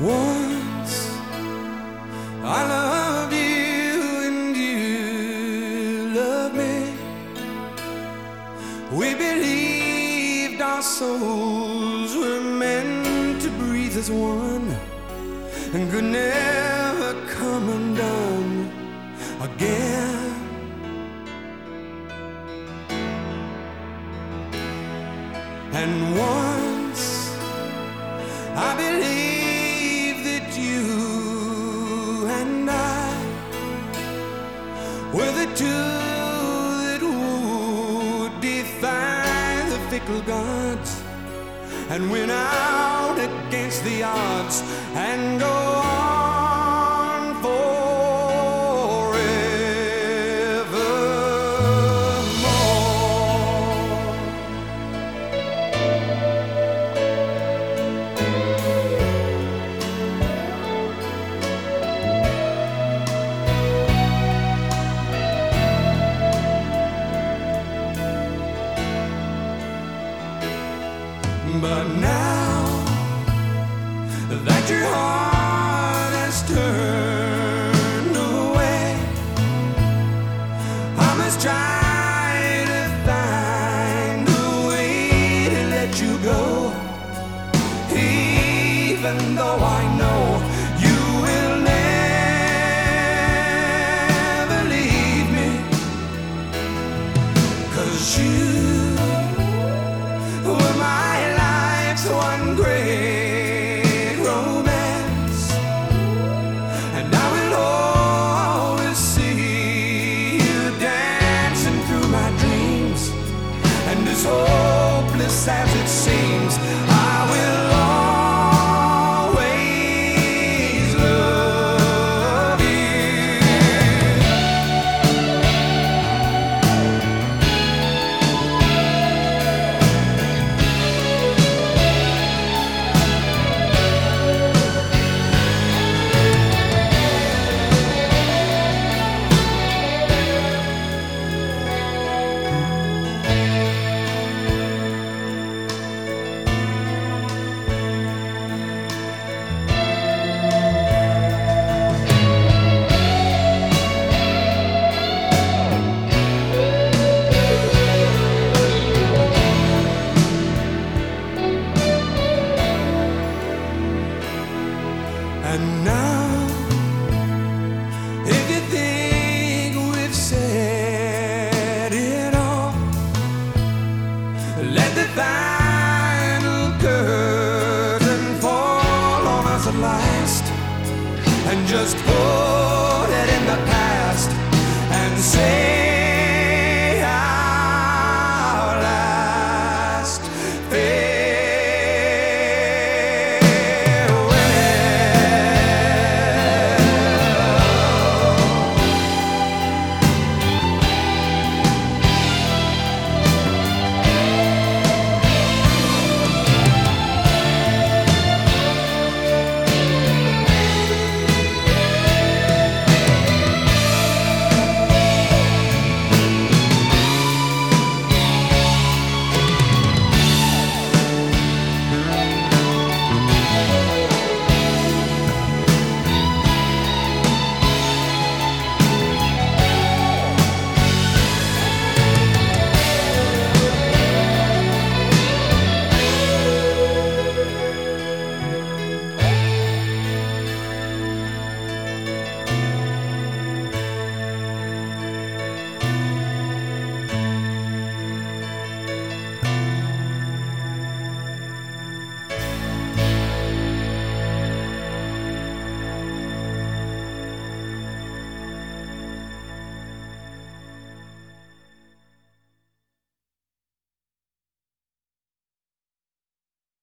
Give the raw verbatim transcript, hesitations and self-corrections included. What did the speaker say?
Once I loved you and you loved me. We believed our souls were meant to breathe as one and could never come undone again. And once I believed that you and I were the two that would defy the fickle gods and win out against the odds and go on forevermore. But now that your heart has turned away, I must try to find a way to let you go, even though I know you will never leave me, 'cause you